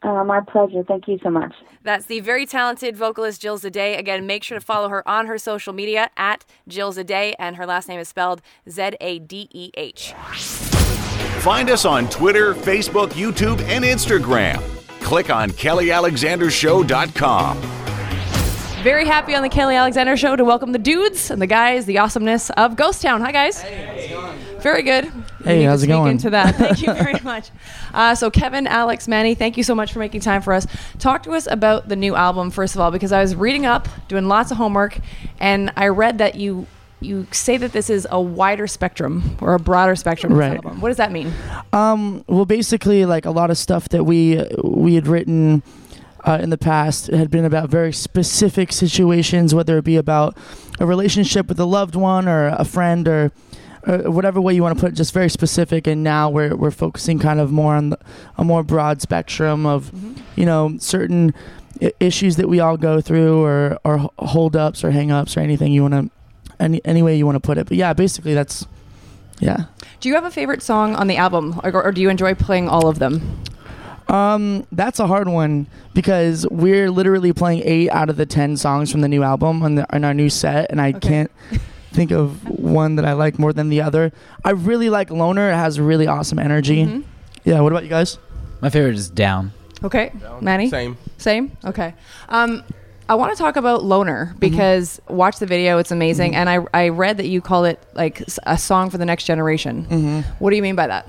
G: My pleasure. Thank you so much.
B: That's the very talented vocalist Jill Zaday. Again, make sure to follow her on her social media at Jill Zaday, and her last name is spelled Zadeh.
A: Find us on Twitter, Facebook, YouTube, and Instagram. Click on KellyAlexanderShow.com.
D: Very happy on the Kelly Alexander Show to welcome the dudes and the guys, the awesomeness of Ghost Town. Hi, guys. Hey, how's it going? Very good.
H: Hey, how's it going?
D: Into that. Thank you very much. So Kevin, Alex, Manny, thank you so much for making time for us. Talk to us about the new album, first of all, because I was reading up, doing lots of homework, and I read that you say that this is a wider spectrum or a broader spectrum of this album. What does that mean?
H: Well, basically, like a lot of stuff that we had written in the past had been about very specific situations, whether it be about a relationship with a loved one or a friend or whatever way you want to put it, just very specific. And now we're focusing kind of more on a more broad spectrum of, certain issues that we all go through or hold-ups or hang-ups or anything you want to, any way you want to put it. But yeah, basically that's, yeah.
D: Do you have a favorite song on the album, or do you enjoy playing all of them?
H: That's a hard one because we're literally playing 8 out of the 10 songs from the new album on our new set, and I can't think of one that I like more than the other. I really like Loner. It has really awesome energy. Mm-hmm. Yeah, what about you guys?
I: My favorite is Down.
D: Okay. Manny? Same? Okay. I want to talk about Loner because watch the video, it's amazing. And I read that you call it like a song for the next generation. What do you mean by that?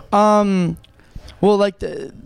H: Well, like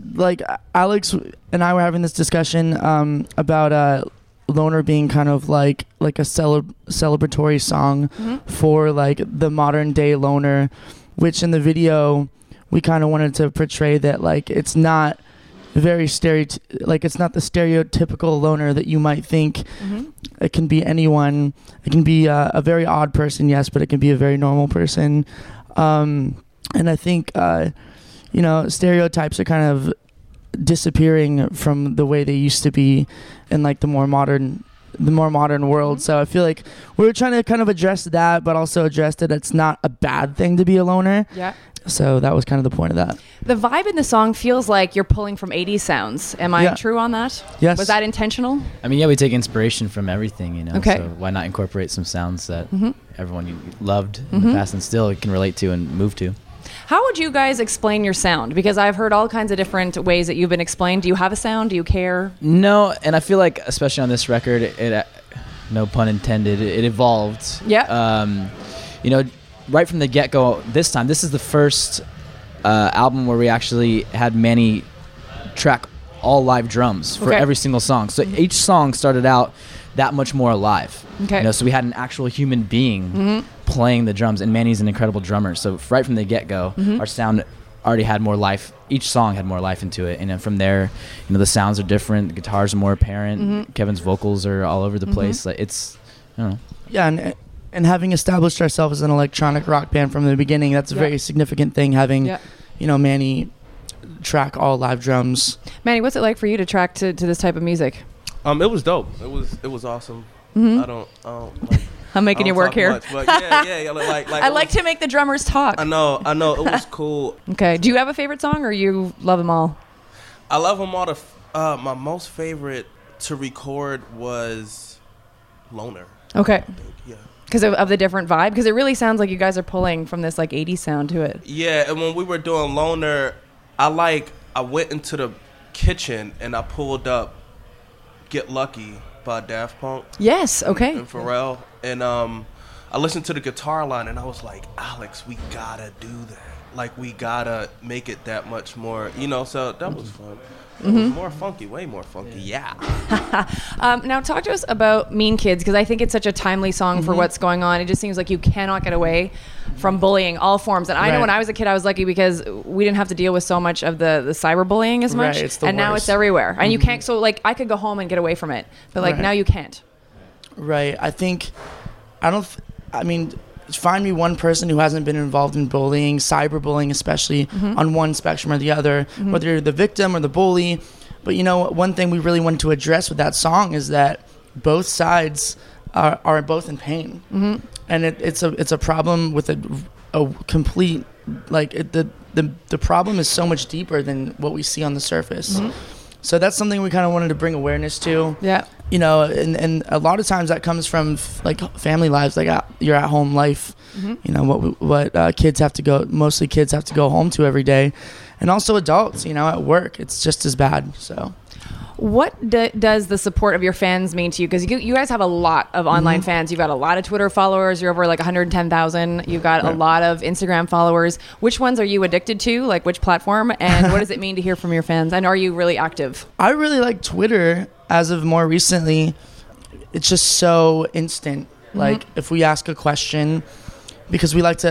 H: Alex and I were having this discussion about Loner being kind of like a celebratory song for like the modern day loner, which in the video we kind of wanted to portray that like it's not very it's not the stereotypical loner that you might think. It can be anyone. It can be a very odd person, yes, but it can be a very normal person. And I think stereotypes are kind of disappearing from the way they used to be in like the more modern world. So I feel like we're trying to kind of address that, but also address that it's not a bad thing to be a loner. Yeah. So that was kind of the point of that.
D: The vibe in the song feels like you're pulling from 80s sounds. Am I true on that?
H: Yes.
D: Was that intentional?
I: I mean, yeah, we take inspiration from everything,
D: Okay.
I: So why not incorporate some sounds that everyone loved in the past and still can relate to and move to?
D: How would you guys explain your sound? Because I've heard all kinds of different ways that you've been explained. Do you have a sound? Do you care?
I: No, and I feel like, especially on this record, it no pun intended, it evolved.
D: Yeah.
I: Right from the get-go, this is the first album where we actually had Manny track all live drums for every single song. So each song started out that much more alive. Okay. So we had an actual human being playing the drums, and Manny's an incredible drummer. So right from the get-go, our sound already had more life. Each song had more life into it, and then from there, the sounds are different. The guitars are more apparent. Kevin's vocals are all over the place. Like it's, I don't know. Yeah,
H: and having established ourselves as an electronic rock band from the beginning, that's a very significant thing. Having, Manny track all live drums.
D: Manny, what's it like for you to track to this type of music?
J: It was dope. It was awesome. I don't like,
D: I'm making you work here.
J: Much, but yeah. Like
D: I like to make the drummers talk.
J: I know. It was cool.
D: Okay. Do you have a favorite song, or you love them all?
J: I love them all. My most favorite to record was Loner.
D: Okay.
J: Yeah.
D: Because of the different vibe? Because it really sounds like you guys are pulling from this like 80s sound to it.
J: Yeah, and when we were doing Loner, I went into the kitchen and I pulled up Get Lucky by Daft Punk.
D: Yes, okay.
J: And Pharrell. And I listened to the guitar line and I was like, Alex, we gotta do that. Like, we gotta make it that much more, so that was fun. It was more funky, way more funky, yeah.
D: Now talk to us about Mean Kids, because I think it's such a timely song for what's going on. It just seems like you cannot get away from bullying, all forms. And I know when I was a kid, I was lucky because we didn't have to deal with so much of the cyberbullying as much.
H: It's the worst.
D: Now it's everywhere. And you can't, so like I could go home and get away from it. But now you can't.
H: Right. Find me one person who hasn't been involved in bullying, cyberbullying especially, on one spectrum or the other, whether you're the victim or the bully. But one thing we really wanted to address with that song is that both sides are both in pain, and it's a problem with a complete the problem is so much deeper than what we see on the surface. So that's something we kind of wanted to bring awareness to.
D: Yeah.
H: You know, and a lot of times that comes from like family lives, like your at home life. You know, what kids have to go, mostly kids have to go home to every day. And also adults, you know, at work, it's just as bad. So.
D: What does the support of your fans mean to you? Because you guys have a lot of online fans. You've got a lot of Twitter followers. You're over like 110,000. You've got a lot of Instagram followers. Which ones are you addicted to? Like which platform? And what does it mean to hear from your fans? And are you really active?
H: I really like Twitter as of more recently. It's just so instant. Like if we ask a question, because we like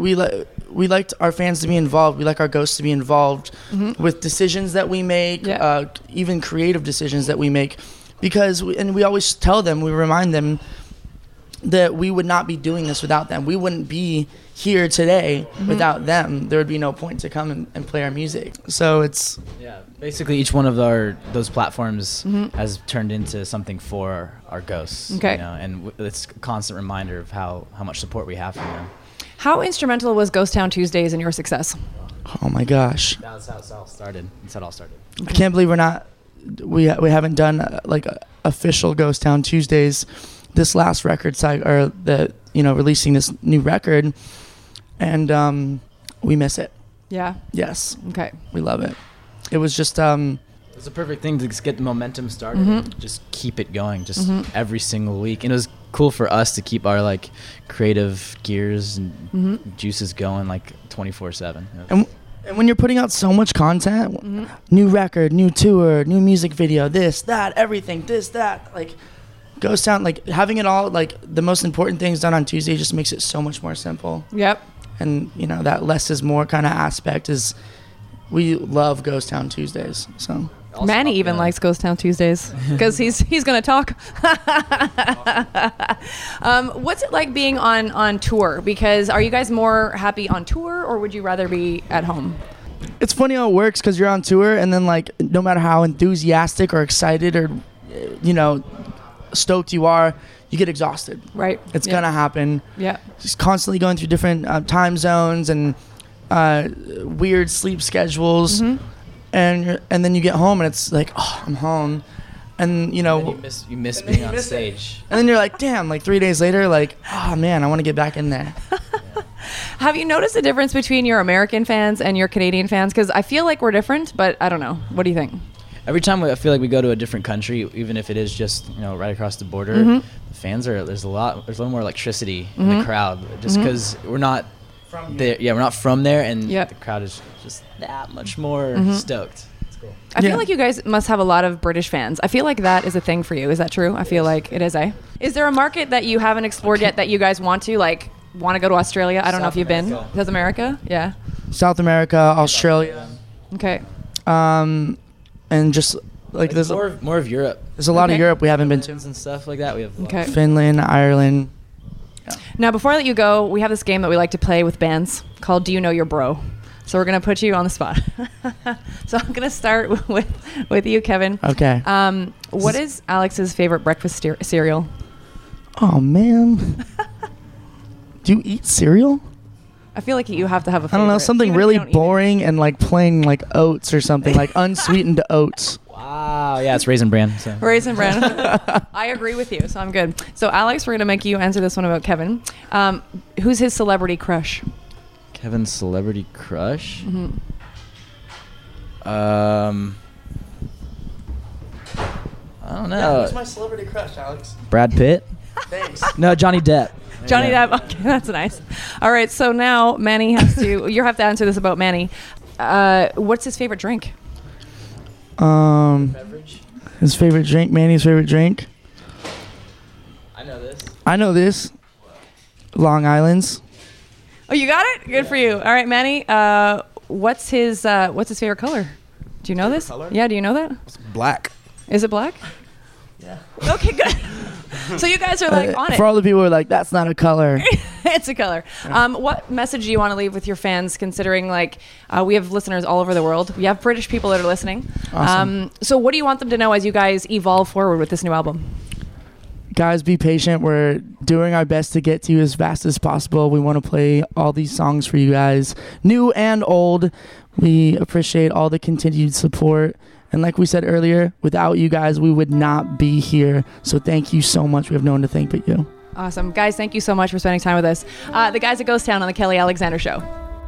H: our fans to be involved. We like our ghosts to be involved with decisions that we make, even creative decisions that we make, because we always tell them, we remind them that we would not be doing this without them. We wouldn't be here today without them. There would be no point to come and play our music. So it's
I: basically each one of those platforms has turned into something for our ghosts.
D: Okay.
I: You know, and it's a constant reminder of how much support we have from them.
D: How instrumental was Ghost Town Tuesdays in your success?
H: Oh my gosh.
I: That's how it all started. That's how it all started.
H: I can't believe we haven't done like official Ghost Town Tuesdays this last record cycle, or releasing this new record, and we miss it.
D: Yeah.
H: Yes.
D: Okay.
H: We love it. It was just
I: it's a perfect thing to just get the momentum started and just keep it going just every single week. And it was cool for us to keep our like creative gears and juices going like 24/7.
H: And when you're putting out so much content, new record, new tour, new music video, this, that, everything, this, that, like Ghost Town, like having it all, like the most important things done on Tuesday just makes it so much more simple.
D: Yep.
H: And you know, that less is more kind of aspect is, we love Ghost Town Tuesdays. So
D: Manny even likes Ghost Town Tuesdays because he's gonna talk. What's it like being on tour? Because are you guys more happy on tour, or would you rather be at home?
H: It's funny how it works, because you're on tour, and then like no matter how enthusiastic or excited or stoked you are, you get exhausted.
D: Right.
H: It's gonna happen.
D: Yeah.
H: Just constantly going through different time zones and weird sleep schedules, and then you get home and it's like, oh, I'm home, and you miss
I: being on stage,
H: and then you're like, damn, like 3 days later, like, oh man, I want to get back in there.
D: Have you noticed the difference between your American fans and your Canadian fans? Because I feel like we're different, but I don't know. What do you think?
I: Every time I feel like we go to a different country, even if it is just right across the border, the fans there's a little more electricity in the crowd, just because we're not from there. Yeah, we're not from there, and the crowd is just that much more stoked. It's cool.
D: I feel like you guys must have a lot of British fans. I feel like that is a thing for you. Is that true? I feel like it is. Is there a market that you haven't explored yet that you guys want to go to Australia? I don't know if you've been. South America? Yeah.
H: South America, Australia.
D: Okay.
H: And just like there's
I: more of Europe.
H: There's a lot of Europe we haven't been to
I: and stuff like that. We have
H: Finland, Ireland.
D: Yeah. Now, before I let you go, we have this game that we like to play with bands called Do You Know Your Bro? So we're gonna put you on the spot. So I'm gonna start with you, Kevin.
H: Okay.
D: What is Alex's favorite breakfast cereal?
H: Oh man. Do you eat cereal?
D: I feel like you have to have a favorite.
H: I don't know, something really boring and like plain, like oats or something, like unsweetened oats.
I: Wow, yeah, it's Raisin Bran. So.
D: Raisin Bran. I agree with you, so I'm good. So Alex, we're going to make you answer this one about Kevin. Who's his celebrity crush?
I: Kevin's celebrity crush? I don't know.
H: Yeah, who's my celebrity crush, Alex?
I: Brad Pitt?
H: Thanks.
I: No, Johnny Depp.
D: Johnny Depp. Okay, that's nice. All right, so now Manny you have to answer this about Manny. What's his favorite drink?
I: Beverage?
H: His favorite drink, Manny's favorite drink. I know this. Long Island's.
D: Oh, you got it? Good for you. All right, Manny. What's his favorite color? Do you know this?
J: Color?
D: Yeah, do you know that?
J: It's black.
D: Is it black?
J: Yeah.
D: Okay, good. So you guys are like on it.
H: For all the people who are like, that's not a color.
D: It's a color. What message do you want to leave with your fans, considering we have listeners all over the world? We have British people that are listening.
H: Awesome.
D: So what do you want them to know as you guys evolve forward with this new album?
H: Guys, be patient. We're doing our best to get to you as fast as possible. We want to play all these songs for you guys, new and old. We appreciate all the continued support, And like we said earlier, without you guys, we would not be here. So thank you so much. We have no one to thank but you.
D: Awesome. Guys, thank you so much for spending time with us. The guys at Ghost Town on the Kelly Alexander Show.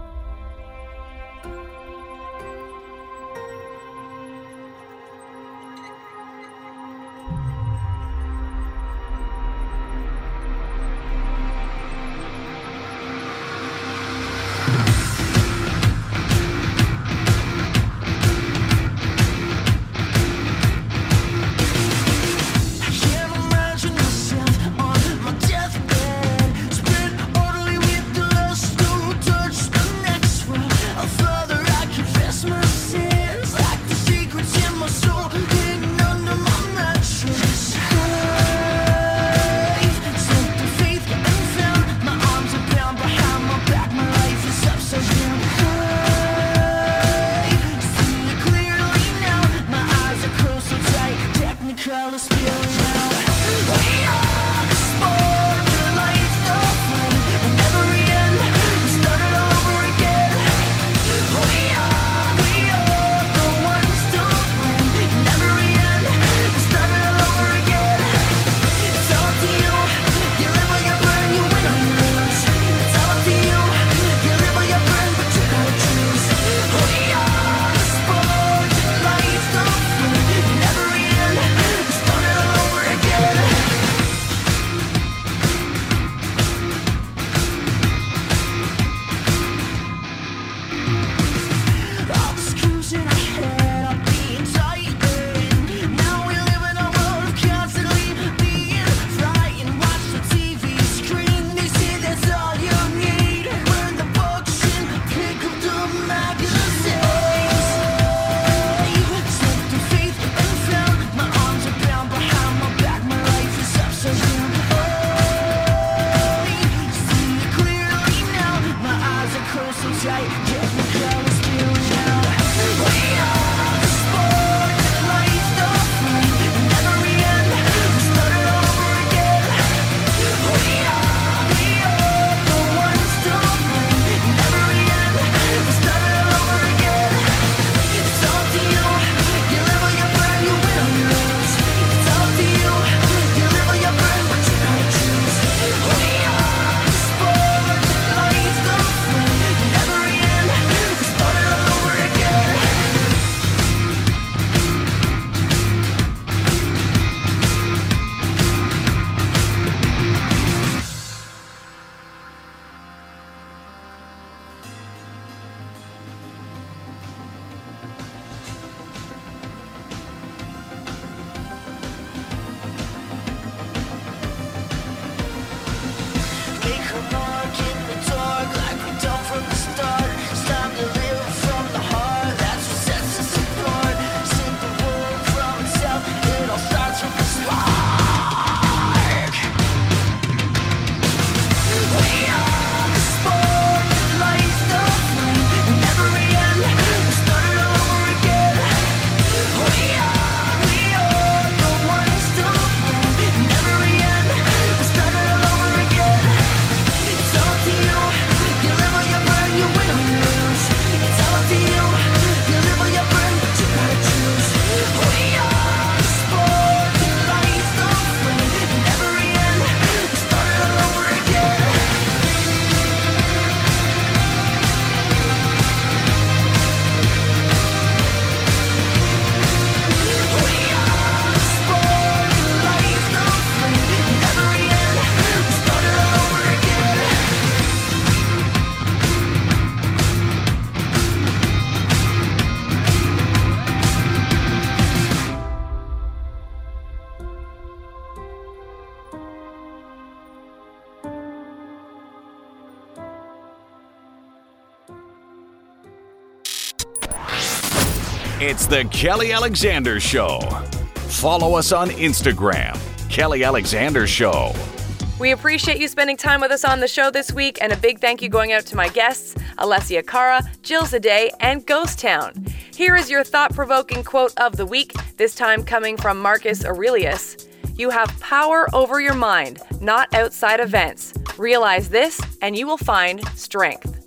A: It's the Kelly Alexander Show. Follow us on Instagram, Kelly Alexander Show.
B: We appreciate you spending time with us on the show this week, and a big thank you going out to my guests, Alessia Cara, Jill Zade, and Ghost Town. Here is your thought-provoking quote of the week, this time coming from Marcus Aurelius. You have power over your mind, not outside events. Realize this, and you will find strength.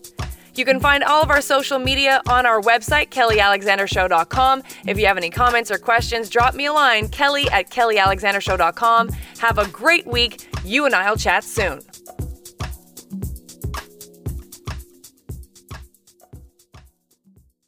B: You can find all of our social media on our website, kellyalexandershow.com. If you have any comments or questions, drop me a line, kelly@kellyalexandershow.com. Have a great week. You and I will chat soon.